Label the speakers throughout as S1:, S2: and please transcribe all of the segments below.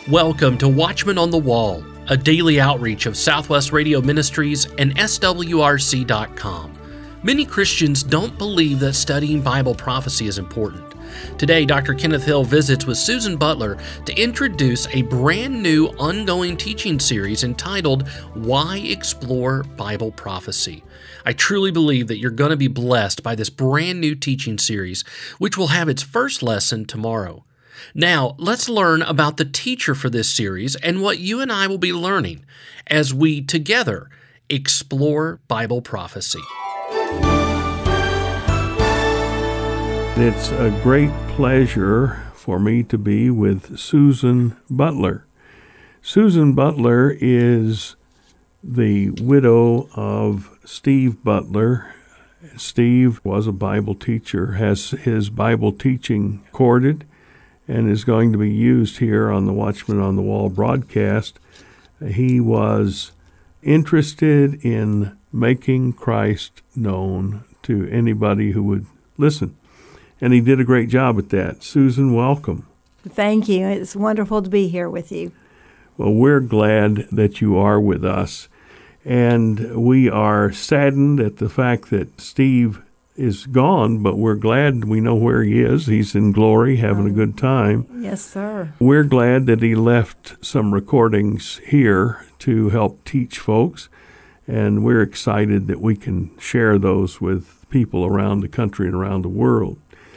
S1: Welcome to Watchman on the Wall, a daily outreach of Southwest Radio Ministries and SWRC.com. Many Christians don't believe that studying Bible prophecy is important. Today, Dr. Kenneth Hill visits with Susan Butler to introduce a brand new ongoing teaching series entitled Why Explore Bible Prophecy. I truly believe that you're going to be blessed by this brand new teaching series, which will have its first lesson tomorrow. Now, let's learn about the teacher for this series and what you and I will be learning as we together explore Bible prophecy.
S2: It's a great pleasure for me to be with Susan Butler. Susan Butler is the widow of Steve Butler. Steve was a Bible teacher, has his Bible teaching recorded, and is going to be used here on the Watchman on the Wall broadcast. He was interested in making Christ known to anybody who would listen, and he did a great job at that. Susan, welcome.
S3: Thank you. It's wonderful to be here with you.
S2: Well, we're glad that you are with us, and we are saddened at the fact that Steve is gone, but we're glad we know where he is. He's in glory, having a good time.
S3: Yes, sir.
S2: We're glad that he left some recordings here to help teach folks, and we're excited that we can share those with people around the country and around the world.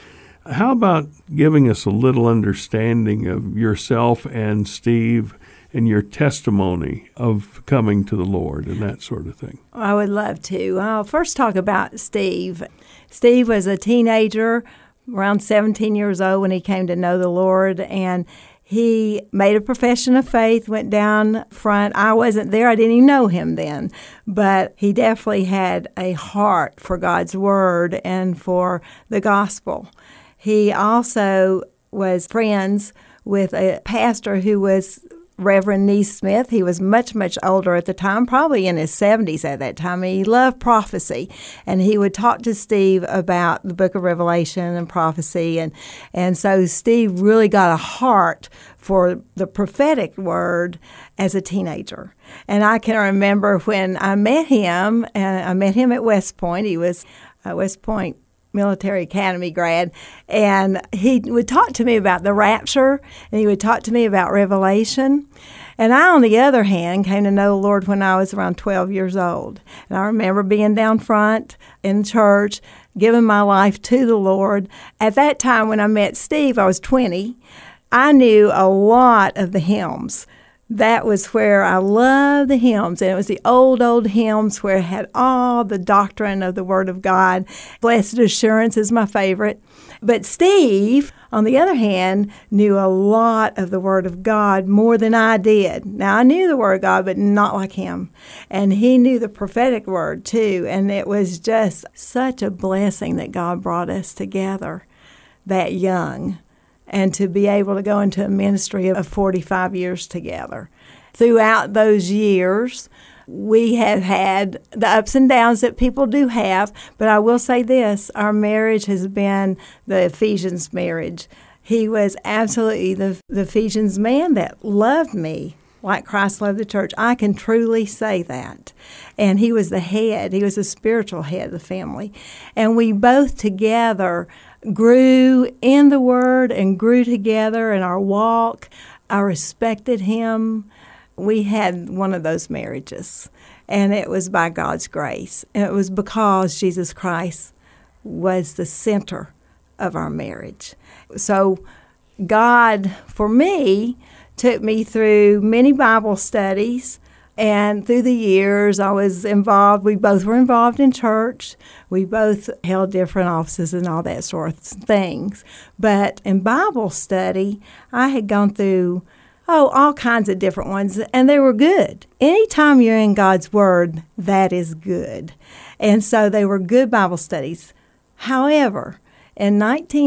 S2: How about giving us a little understanding of yourself and Steve and your testimony of coming to the Lord and that sort of thing?
S3: I would love to. I'll first talk about Steve. Steve was a teenager, around 17 years old when he came to know the Lord, and he made a profession of faith, went down front. I wasn't there. I didn't even know him then, but he definitely had a heart for God's Word and for the gospel. He also was friends with a pastor who was Reverend Neesmith. He was much, much older at the time, probably in his 70s at that time. He loved prophecy, and he would talk to Steve about the book of Revelation and prophecy. And so Steve really got a heart for the prophetic word as a teenager. And I can remember when I met him, and I met him at West Point. He was at West Point Military Academy grad, and he would talk to me about the rapture, and he would talk to me about Revelation. And I, on the other hand, came to know the Lord when I was around 12 years old. And I remember being down front in church, giving my life to the Lord. At that time when I met Steve, I was 20. I knew a lot of the hymns. That was where I loved the hymns, and it was the old hymns where it had all the doctrine of the Word of God. Blessed Assurance is my favorite. But Steve, on the other hand, knew a lot of the Word of God more than I did. Now, I knew the Word of God, but not like him. And he knew the prophetic word, too, and it was just such a blessing that God brought us together that young, and to be able to go into a ministry of 45 years together. Throughout those years, we have had the ups and downs that people do have, but I will say this, our marriage has been the Ephesians marriage. He was absolutely the Ephesians man that loved me like Christ loved the church. I can truly say that. And he was the head. He was the spiritual head of the family. And we both together grew in the Word and grew together in our walk. I respected him. We had one of those marriages, and it was by God's grace. And it was because Jesus Christ was the center of our marriage. So God, for me, took me through many Bible studies. And through the years, I was involved. We both were involved in church. We both held different offices and all that sort of things. But in Bible study, I had gone through, all kinds of different ones, and they were good. Anytime you're in God's Word, that is good. And so they were good Bible studies. However, in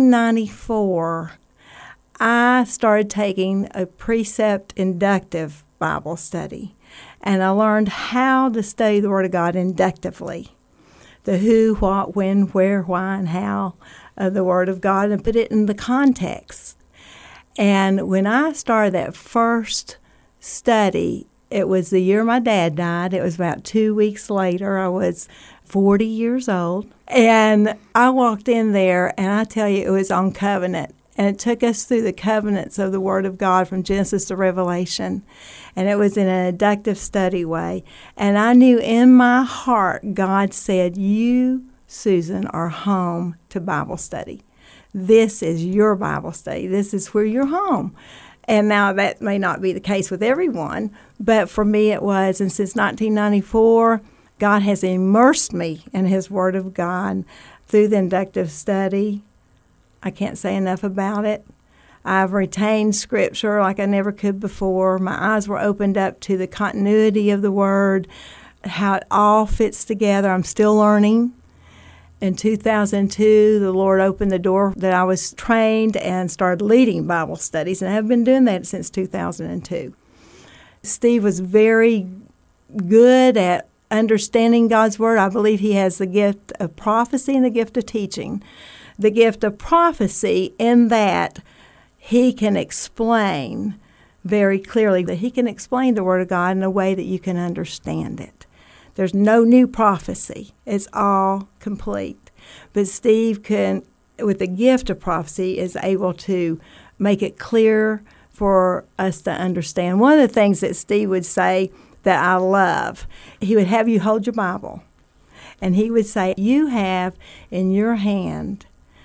S3: 1994, I started taking a precept inductive Bible study. And I learned how to study the Word of God inductively. The who, what, when, where, why, and how of the Word of God, and put it in the context. And when I started that first study, it was the year my dad died. It was about 2 weeks later. I was 40 years old. And I walked in there, and I tell you, it was on covenant. And it took us through the covenants of the Word of God from Genesis to Revelation. And it was in an inductive study way. And I knew in my heart, God said, you, Susan, are home to Bible study. This is your Bible study. This is where you're home. And now that may not be the case with everyone, but for me it was. And since 1994, God has immersed me in His Word of God through the inductive study. I can't say enough about it. I've retained Scripture like I never could before. My eyes were opened up to the continuity of the Word, how it all fits together. I'm still learning. In 2002, the Lord opened the door that I was trained and started leading Bible studies, and I have been doing that since 2002. Steve was very good at understanding God's Word. I believe he has the gift of prophecy and the gift of teaching. The gift of prophecy in that he can explain very clearly, that he can explain the Word of God in a way that you can understand it. There's no new prophecy. It's all complete. But Steve can, with the gift of prophecy, is able to make it clear for us to understand. One of the things that Steve would say that I love, he would have you hold your Bible. And he would say, you have in your hand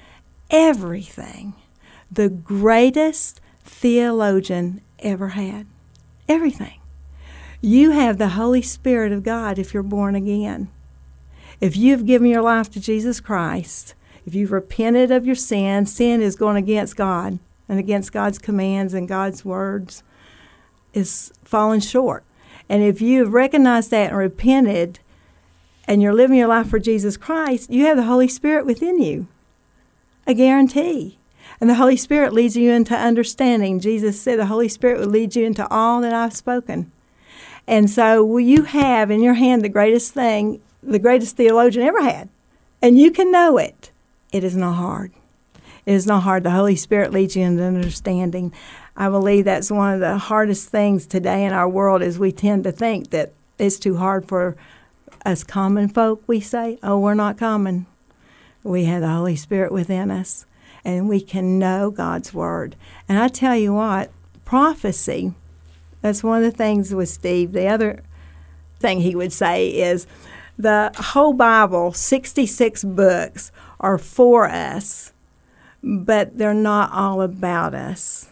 S3: everything the greatest theologian ever had. Everything. You have the Holy Spirit of God if you're born again. If you've given your life to Jesus Christ, if you've repented of your sin, sin is going against God and against God's commands and God's words, is falling short. And if you've recognized that and repented and you're living your life for Jesus Christ, you have the Holy Spirit within you. A guarantee. And the Holy Spirit leads you into understanding. Jesus said the Holy Spirit will lead you into all that I've spoken. And so you have in your hand the greatest thing, the greatest theologian ever had. And you can know it. It is not hard. It is not hard. The Holy Spirit leads you into understanding. I believe that's one of the hardest things today in our world, is we tend to think that it's too hard for us common folk. We say, oh, we're not common. We have the Holy Spirit within us, and we can know God's Word. And I tell you what, prophecy, that's one of the things with Steve. The other thing he would say is the whole Bible, 66 books, are for us, but they're not all about us.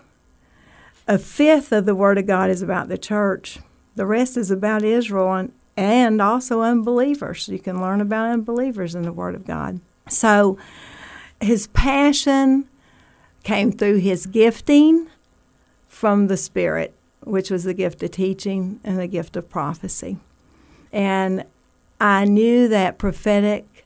S3: A fifth of the Word of God is about the church. The rest is about Israel and also unbelievers. You can learn about unbelievers in the Word of God. So his passion came through his gifting from the Spirit, which was the gift of teaching and the gift of prophecy. And I knew that prophetic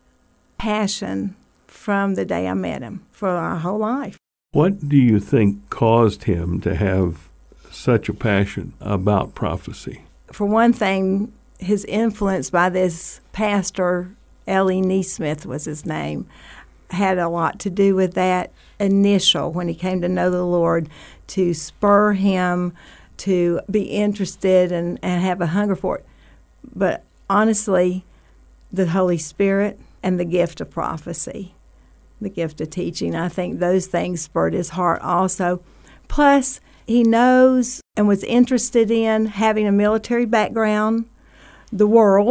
S3: passion from the day I met him for our whole life.
S2: What do you think caused him to have such a passion about prophecy?
S3: For one thing, his influence by this pastor, L.E. Neesmith was his name, had a lot to do with that initial, when he came to know the Lord, to spur him to be interested and have a hunger for it. But honestly, the Holy Spirit and the gift of prophecy, the gift of teaching, I think those things spurred his heart also. Plus, he knows and was interested in having a military background, the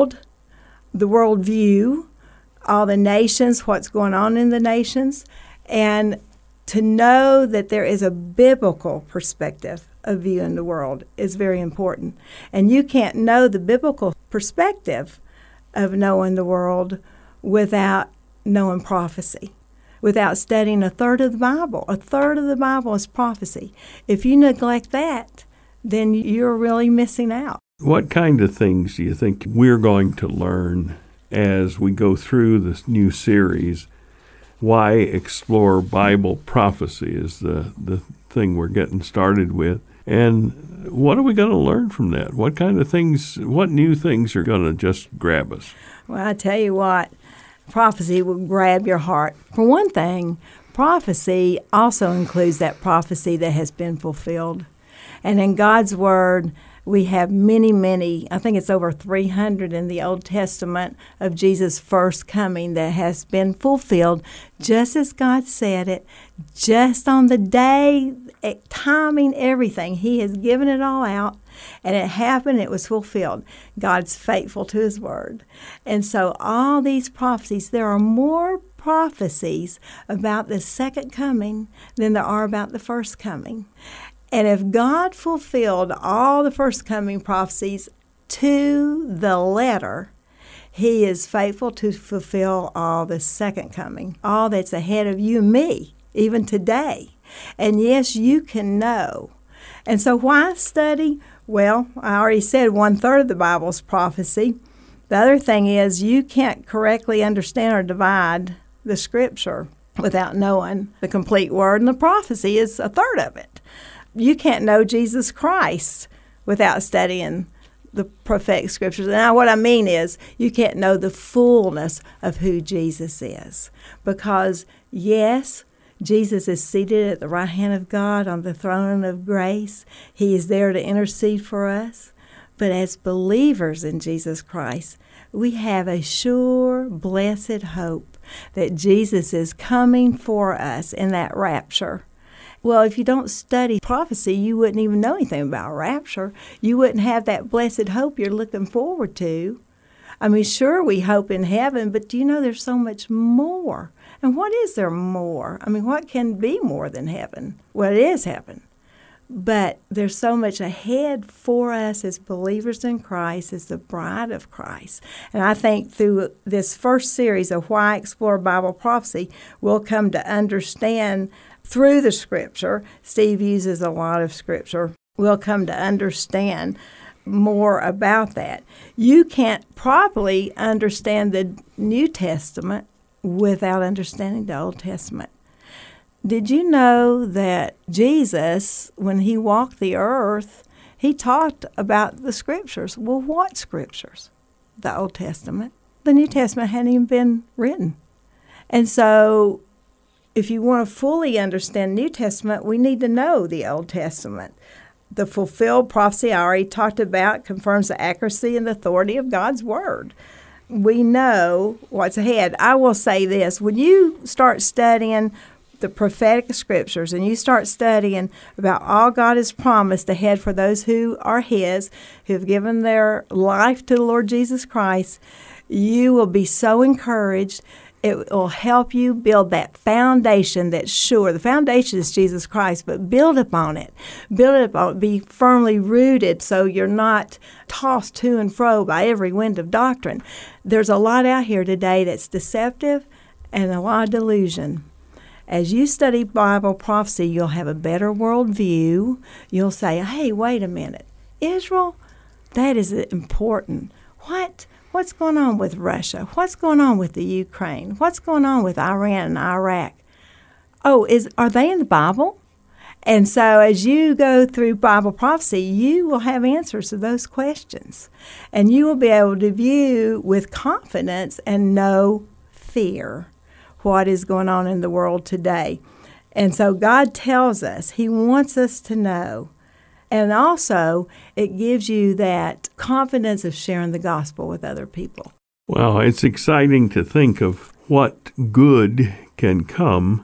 S3: worldview, all the nations, what's going on in the nations, and to know that there is a biblical perspective of viewing the world is very important. And you can't know the biblical perspective of knowing the world without knowing prophecy, without studying a third of the Bible. A third of the Bible is prophecy. If you neglect that, then you're really missing out.
S2: What kind of things do you think we're going to learn as we go through this new series? Why explore Bible prophecy is the thing we're getting started with. And what are we going to learn from that? What kind of things, what new things are going to just grab us?
S3: Well, I tell you what, prophecy will grab your heart. For one thing, prophecy also includes that prophecy that has been fulfilled. And in God's Word, we have many, I think it's over 300 in the Old Testament of Jesus' first coming that has been fulfilled just as God said it, just on the day, timing, everything. He has given it all out, and it happened, it was fulfilled. God's faithful to His Word. And so all these prophecies, there are more prophecies about the second coming than there are about the first coming. And if God fulfilled all the first coming prophecies to the letter, He is faithful to fulfill all the second coming, all that's ahead of you and me, even today. And yes, you can know. And so why study? Well, I already said 1/3 of the Bible's prophecy. The other thing is you can't correctly understand or divide the Scripture without knowing the complete Word, and the prophecy is 1/3 of it. You can't know Jesus Christ without studying the prophetic Scriptures. Now, what I mean is you can't know the fullness of who Jesus is. Because, yes, Jesus is seated at the right hand of God on the throne of grace. He is there to intercede for us. But as believers in Jesus Christ, we have a sure, blessed hope that Jesus is coming for us in that rapture. Well, if you don't study prophecy, you wouldn't even know anything about rapture. You wouldn't have that blessed hope you're looking forward to. I mean, sure, we hope in heaven, but do you know there's so much more? And what is there more? I mean, what can be more than heaven? Well, it is heaven. But there's so much ahead for us as believers in Christ, as the bride of Christ. And I think through this first series of Why Explore Bible Prophecy, we'll come to understand through the Scripture. Steve uses a lot of Scripture. We'll come to understand more about that. You can't properly understand the New Testament without understanding the Old Testament. Did you know that Jesus, when He walked the earth, He talked about the Scriptures? Well, what Scriptures? The Old Testament. The New Testament hadn't even been written. And so if you want to fully understand New Testament, we need to know the Old Testament. The fulfilled prophecy I already talked about confirms the accuracy and the authority of God's Word. We know what's ahead. I will say this. When you start studying the prophetic Scriptures and you start studying about all God has promised ahead for those who are His, who have given their life to the Lord Jesus Christ, you will be so encouraged. It will help you build that foundation that's sure. The foundation is Jesus Christ, but build upon it. Build it upon it. Be firmly rooted so you're not tossed to and fro by every wind of doctrine. There's a lot out here today that's deceptive and a lot of delusion. As you study Bible prophecy, you'll have a better worldview. You'll say, hey, wait a minute. Israel, that is important. What's going on with Russia? What's going on with the Ukraine? What's going on with Iran and Iraq? Oh, are they in the Bible? And so as you go through Bible prophecy, you will have answers to those questions. And you will be able to view with confidence and no fear what is going on in the world today. And so God tells us, He wants us to know. And also, it gives you that confidence of sharing the gospel with other people.
S2: Well, it's exciting to think of what good can come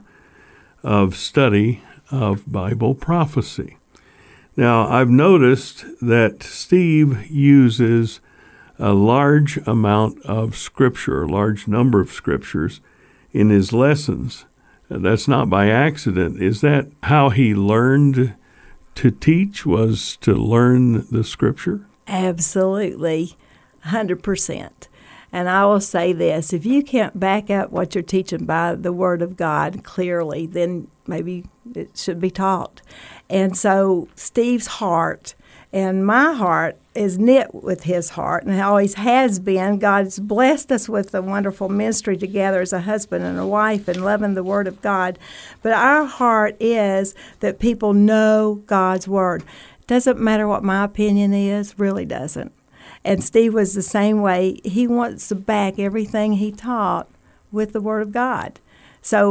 S2: of study of Bible prophecy. Now, I've noticed that Steve uses a large amount of Scripture, a large number of Scriptures in his lessons. That's not by accident. Is that how he learned to teach, was to learn the Scripture?
S3: Absolutely, 100%. And I will say this, if you can't back up what you're teaching by the Word of God clearly, then maybe it should be taught. And so Steve's heart and my heart is knit with his heart, and it always has been. God's blessed us with a wonderful ministry together as a husband and a wife and loving the Word of God. But our heart is that people know God's Word. Doesn't matter what my opinion is, really doesn't. And Steve was the same way. He wants to back everything he taught with the Word of God. So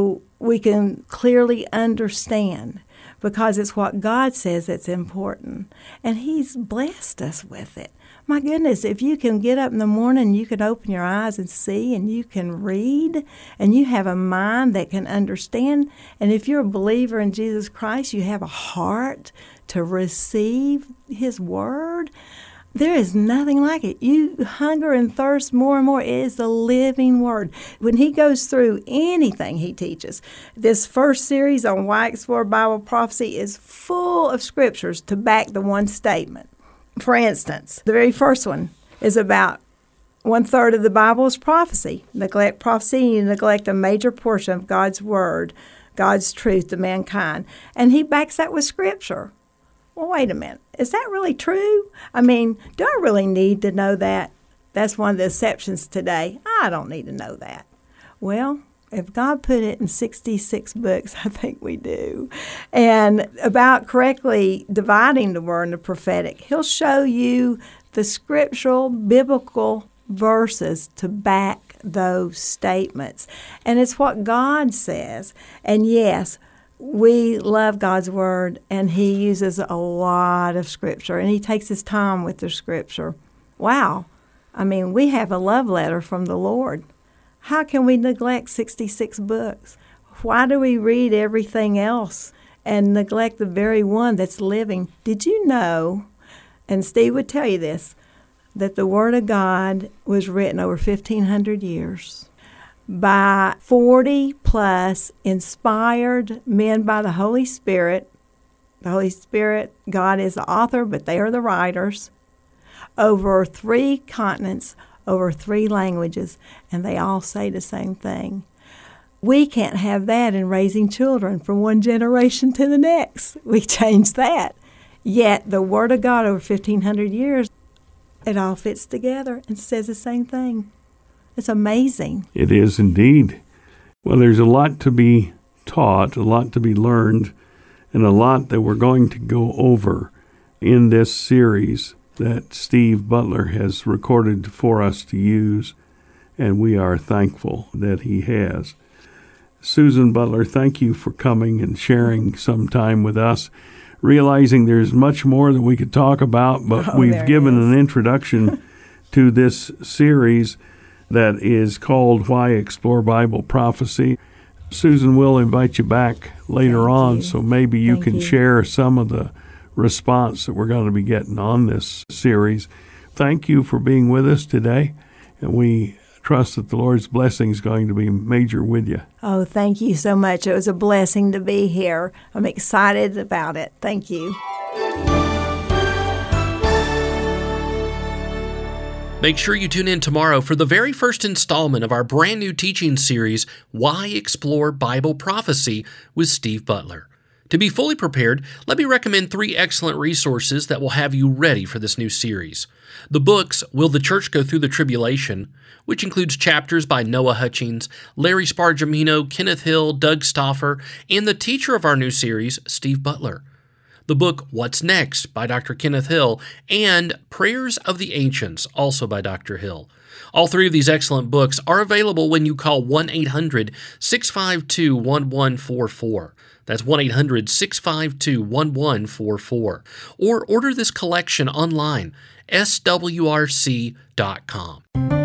S3: we can clearly understand, because it's what God says that's important. And He's blessed us with it. My goodness, if you can get up in the morning, you can open your eyes and see, and you can read, and you have a mind that can understand. And if you're a believer in Jesus Christ, you have a heart to receive His Word. There is nothing like it. You hunger and thirst more and more. It is the living Word. When he goes through anything he teaches, this first series on Why Explore Bible Prophecy is full of scriptures to back the one statement. For instance, the very first one is about 1/3 of the Bible is prophecy. Neglect prophecy, and you neglect a major portion of God's Word, God's truth to mankind. And he backs that with Scripture. Well, wait a minute. Is that really true? I mean, do I really need to know that? That's one of the exceptions today. I don't need to know that. Well, if God put it in 66 books, I think we do. And about correctly dividing the word and the prophetic, he'll show you the scriptural, biblical verses to back those statements. And it's what God says. And yes, we love God's Word, and He uses a lot of Scripture, and He takes His time with the Scripture. Wow. I mean, we have a love letter from the Lord. How can we neglect 66 books? Why do we read everything else and neglect the very one that's living? Did you know, and Steve would tell you this, that the Word of God was written over 1,500 years by 40-plus inspired men by the Holy Spirit. The Holy Spirit, God is the author, but they are the writers, over 3 continents, over 3 languages, and they all say the same thing. We can't have that in raising children from one generation to the next. We changed that. Yet the Word of God over 1,500 years, it all fits together and says the same thing. It's amazing.
S2: It is indeed. Well, there's a lot to be taught, a lot to be learned, and a lot that we're going to go over in this series that Steve Butler has recorded for us to use, and we are thankful that he has. Susan Butler, thank you for coming and sharing some time with us, realizing there's much more that we could talk about, but we've given an introduction to this series that is called Why Explore Bible Prophecy. Susan, we'll invite you back later on, so maybe you can share some of the response that we're going to be getting on this series. Thank you for being with us today, and we trust that the Lord's blessing is going to be major with you.
S3: Oh, thank you so much. It was a blessing to be here. I'm excited about it. Thank you.
S1: Make sure you tune in tomorrow for the very first installment of our brand new teaching series, Why Explore Bible Prophecy, with Steve Butler. To be fully prepared, let me recommend 3 excellent resources that will have you ready for this new series. The books, Will the Church Go Through the Tribulation?, which includes chapters by Noah Hutchings, Larry Spargimino, Kenneth Hill, Doug Stauffer, and the teacher of our new series, Steve Butler. The book, What's Next, by Dr. Kenneth Hill, and Prayers of the Ancients, also by Dr. Hill. All 3 of these excellent books are available when you call 1-800-652-1144. That's 1-800-652-1144. Or order this collection online, swrc.com.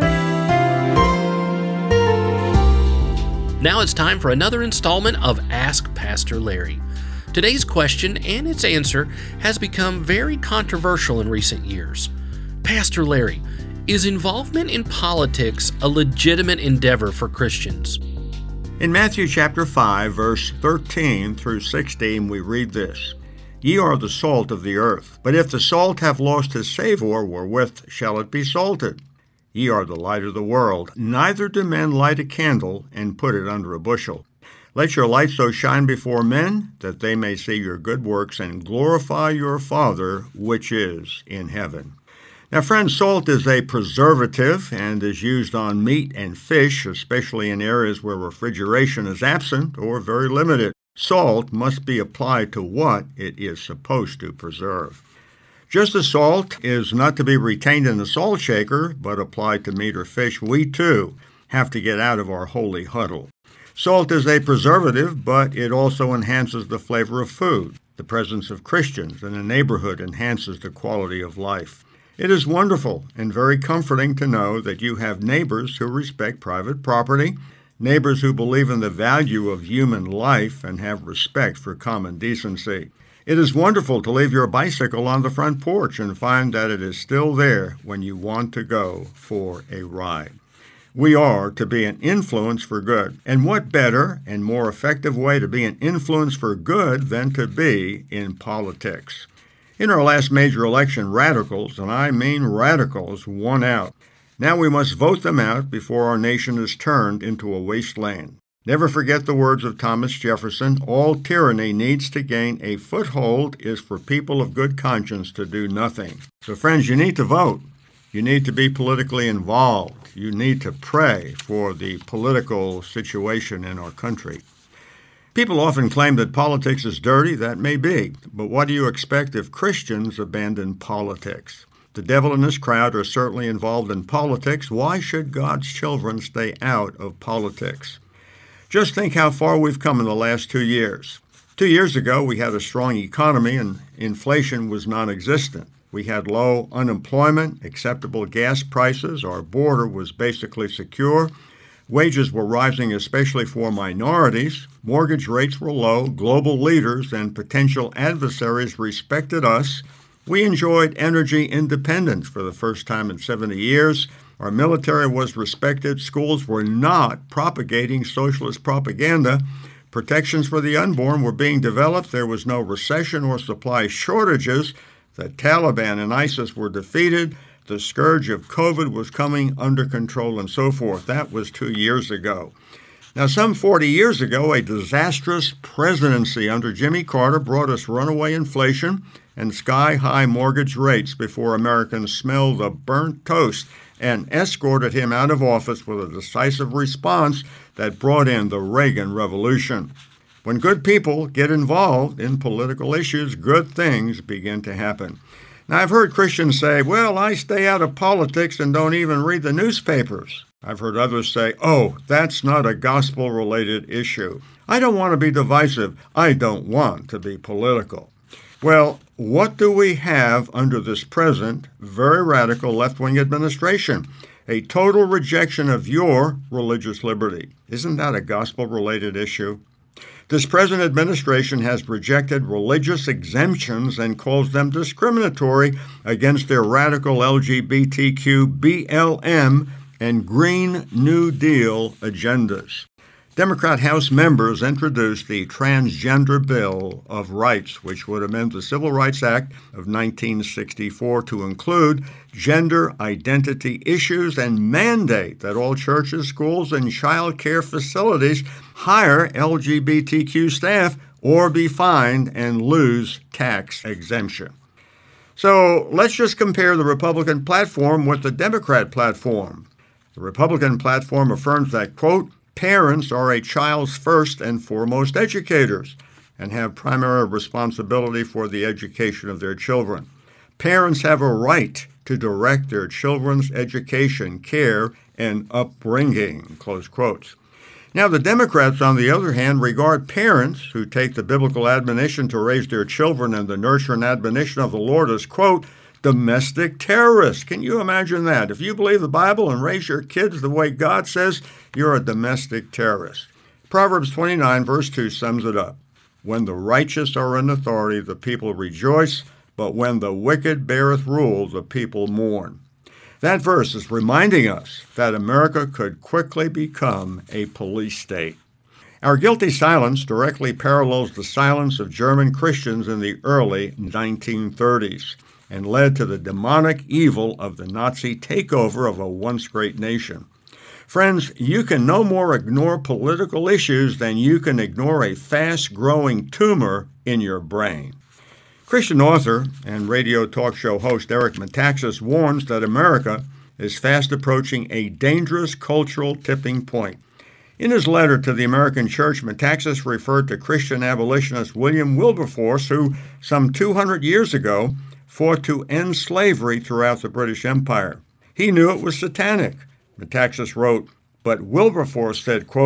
S1: Now it's time for another installment of Ask Pastor Larry. Today's question and its answer has become very controversial in recent years. Pastor Larry, is involvement in politics a legitimate endeavor for Christians?
S4: In Matthew chapter 5, verse 13 through 16, we read this: Ye are the salt of the earth, but if the salt have lost his savour, wherewith shall it be salted? Ye are the light of the world. Neither do men light a candle and put it under a bushel. Let your light so shine before men, that they may see your good works and glorify your Father which is in heaven. Now, friends, salt is a preservative and is used on meat and fish, especially in areas where refrigeration is absent or very limited. Salt must be applied to what it is supposed to preserve. Just as salt is not to be retained in the salt shaker, but applied to meat or fish, we too have to get out of our holy huddle. Salt is a preservative, but it also enhances the flavor of food. The presence of Christians in a neighborhood enhances the quality of life. It is wonderful and very comforting to know that you have neighbors who respect private property, neighbors who believe in the value of human life and have respect for common decency. It is wonderful to leave your bicycle on the front porch and find that it is still there when you want to go for a ride. We are to be an influence for good. And what better and more effective way to be an influence for good than to be in politics? In our last major election, radicals, and I mean radicals, won out. Now we must vote them out before our nation is turned into a wasteland. Never forget the words of Thomas Jefferson, all tyranny needs to gain a foothold is for people of good conscience to do nothing. So friends, you need to vote. You need to be politically involved. You need to pray for the political situation in our country. People often claim that politics is dirty. That may be. But what do you expect if Christians abandon politics? The devil and his crowd are certainly involved in politics. Why should God's children stay out of politics? Just think how far we've come in the last 2 years. 2 years ago, we had a strong economy and inflation was non-existent. We had low unemployment, acceptable gas prices, our border was basically secure, wages were rising especially for minorities, mortgage rates were low, global leaders and potential adversaries respected us, we enjoyed energy independence for the first time in 70 years, our military was respected, schools were not propagating socialist propaganda, protections for the unborn were being developed, there was no recession or supply shortages, the Taliban and ISIS were defeated. The scourge of COVID was coming under control and so forth. That was 2 years ago. Now, some 40 years ago, a disastrous presidency under Jimmy Carter brought us runaway inflation and sky-high mortgage rates before Americans smelled the burnt toast and escorted him out of office with a decisive response that brought in the Reagan Revolution. When good people get involved in political issues, good things begin to happen. Now, I've heard Christians say, well, I stay out of politics and don't even read the newspapers. I've heard others say, oh, that's not a gospel-related issue. I don't want to be divisive. I don't want to be political. Well, what do we have under this present, very radical left-wing administration? A total rejection of your religious liberty. Isn't that a gospel-related issue? This present administration has rejected religious exemptions and calls them discriminatory against their radical LGBTQ, BLM, and Green New Deal agendas. Democrat House members introduced the Transgender Bill of Rights, which would amend the Civil Rights Act of 1964 to include gender identity issues and mandate that all churches, schools, and child care facilities hire LGBTQ staff or be fined and lose tax exemption. So let's just compare the Republican platform with the Democrat platform. The Republican platform affirms that, quote, parents are a child's first and foremost educators and have primary responsibility for the education of their children. Parents have a right to direct their children's education, care, and upbringing, close quotes. Now, the Democrats, on the other hand, regard parents who take the biblical admonition to raise their children and the nurture and admonition of the Lord as, quote, domestic terrorists. Can you imagine that? If you believe the Bible and raise your kids the way God says, you're a domestic terrorist. Proverbs 29, verse 2 sums it up. When the righteous are in authority, the people rejoice, but when the wicked beareth rule, the people mourn. That verse is reminding us that America could quickly become a police state. Our guilty silence directly parallels the silence of German Christians in the early 1930s. And led to the demonic evil of the Nazi takeover of a once great nation. Friends, you can no more ignore political issues than you can ignore a fast-growing tumor in your brain. Christian author and radio talk show host Eric Metaxas warns that America is fast approaching a dangerous cultural tipping point. In his letter to the American Church, Metaxas referred to Christian abolitionist William Wilberforce, who some 200 years ago fought to end slavery throughout the British Empire. He knew it was satanic. Metaxas wrote, but Wilberforce said, quote,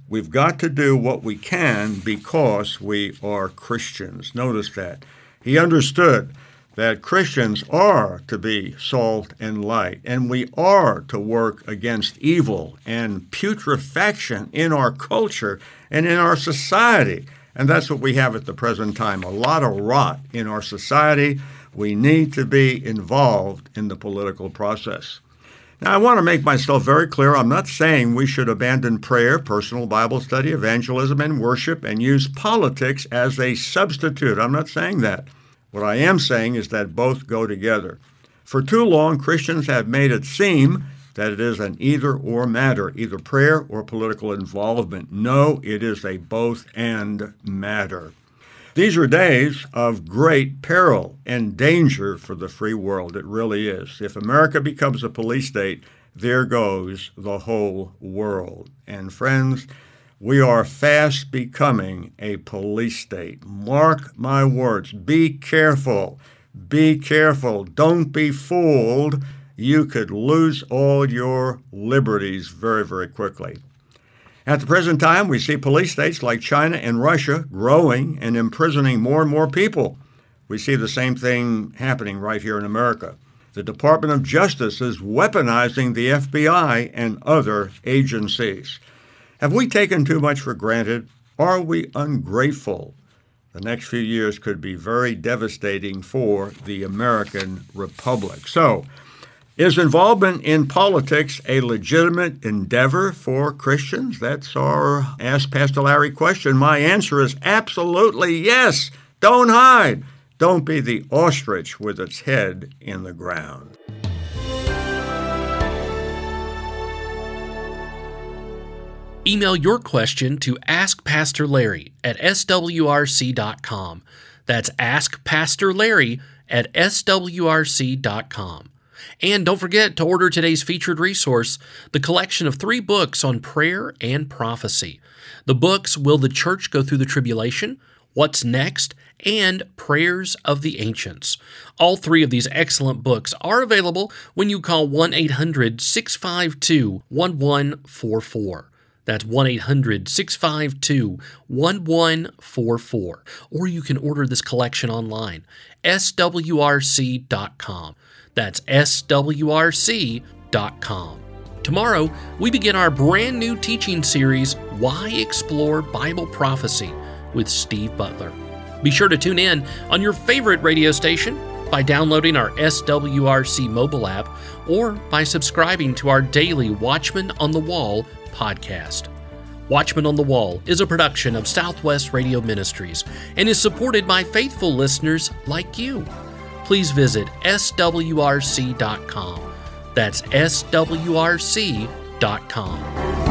S4: We've got to do what we can because we are Christians. Notice that. He understood that Christians are to be salt and light, and we are to work against evil and putrefaction in our culture and in our society. And that's what we have at the present time, a lot of rot in our society. We need to be involved in the political process. Now, I want to make myself very clear. I'm not saying we should abandon prayer, personal Bible study, evangelism, and worship and use politics as a substitute. I'm not saying that. What I am saying is that both go together. For too long, Christians have made it seem that it is an either-or matter, either prayer or political involvement. No, it is a both-and matter. These are days of great peril and danger for the free world. It really is. If America becomes a police state, there goes the whole world. And friends, we are fast becoming a police state. Mark my words. Be careful. Be careful. Don't be fooled. You could lose all your liberties very, very quickly. At the present time, we see police states like China and Russia growing and imprisoning more and more people. We see the same thing happening right here in America. The Department of Justice is weaponizing the FBI and other agencies. Have we taken too much for granted? Are we ungrateful? The next few years could be very devastating for the American Republic. So, is involvement in politics a legitimate endeavor for Christians? That's our Ask Pastor Larry question. My answer is absolutely yes. Don't hide. Don't be the ostrich with its head in the ground.
S1: Email your question to askpastorlarry@swrc.com. That's askpastorlarry@swrc.com. And don't forget to order today's featured resource, the collection of 3 books on prayer and prophecy. The books, Will the Church Go Through the Tribulation?, What's Next?, and Prayers of the Ancients. All 3 of these excellent books are available when you call 1-800-652-1144. That's 1-800-652-1144. Or you can order this collection online, swrc.com. That's swrc.com. Tomorrow, we begin our brand new teaching series, Why Explore Bible Prophecy, with Steve Butler. Be sure to tune in on your favorite radio station by downloading our SWRC mobile app or by subscribing to our daily Watchman on the Wall podcast. Watchman on the Wall is a production of Southwest Radio Ministries and is supported by faithful listeners like you. Please visit swrc.com. That's swrc.com.